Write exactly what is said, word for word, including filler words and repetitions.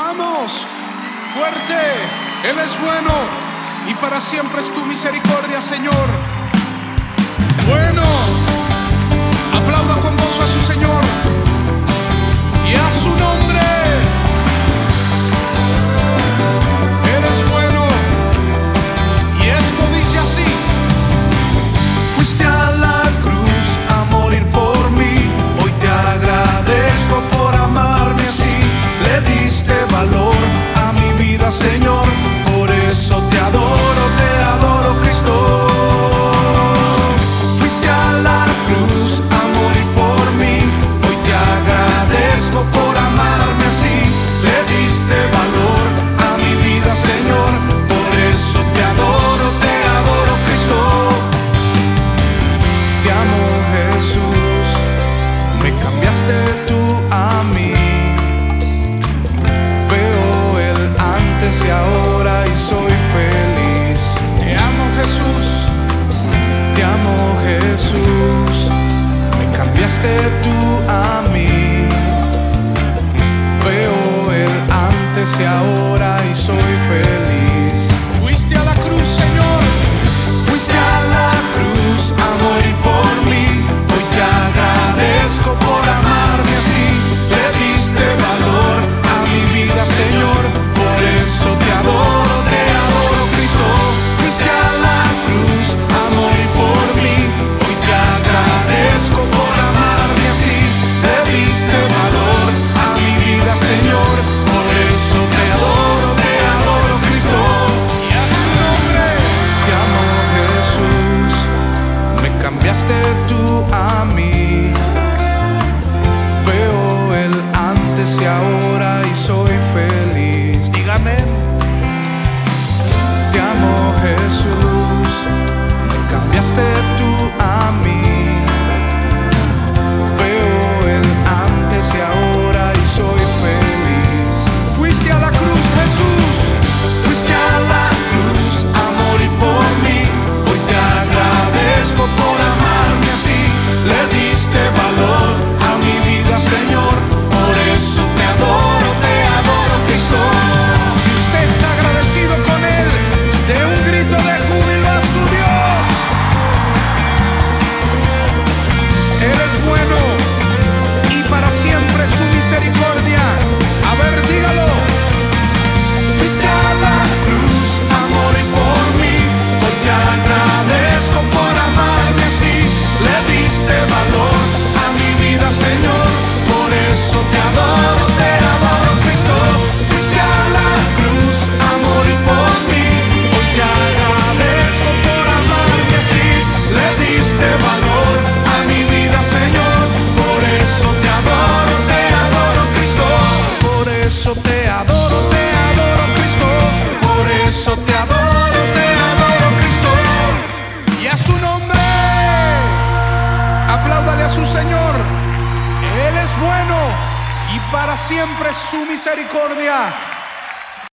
Vamos, fuerte, Él es bueno y para siempre es tu misericordia, Señor. Bueno, aplauda con gozo a su Señor y a su nombre. Él es bueno y esto dice así: fuiste a la cruz a morir por mí, hoy te agradezco por amarme así. Le diste valor a mi vida, Señor, por eso te adoro, te adoro, Cristo. Fuiste a la cruz a morir por mí, hoy te agradezco por amarme así. Le diste valor a mi vida, Señor, por eso te adoro, te adoro, Cristo. Te amo, Jesús, me cambiaste tú a mí. Veo el antes y ahora y soy feliz. Te amo, Jesús, te amo, Jesús, me cambiaste tú a mí. Veo el antes y ahora y soy feliz. fuiste a la cruz, Señor. Fuiste a la cruz a morir por mí, hoy te agradezco por amarme así. Le diste valor a mi vida, Señor, por eso te adoro, te adoro, Cristo. Fuiste a la cruz a morir por mí, hoy te agradezco por amarme así. Le diste valor a mi vida, Señor, por eso te adoro, te adoro, Cristo. Y a su nombre. Te amo, Jesús, me cambiaste tú a mí. Veo el antes y ahora y soy feliz. Dígame. Te amo, Jesús, me cambiaste tú a mí. Veo el antes y ahora y soy feliz. Fuiste a la cruz, Jesús. Fuiste a la cruz a morir por mí, hoy te agradezco por amarme así. Le diste valor a mi vida, Señor, por eso te adoro, te adoro, Cristo. Si usted está agradecido con Él, dé un grito de júbilo a su Dios. Él es bueno y para siempre su misericordia. A ver, dígalo. Fuiste a la cruz a morir por mí, hoy te agradezco por amarme así. Le diste valor a mi vida, Señor, por eso te adoro, te adoro, Cristo. Fuiste a la cruz a morir por mí, hoy te agradezco por amarme así. Le diste valor a mi vida, Señor, por eso te adoro, te adoro, Cristo. Por eso te adoro, te adoro, Cristo. Por eso te adoro, te adoro, Cristo. Y a su nombre. Apláudale a su Señor. Él es bueno y para siempre su misericordia.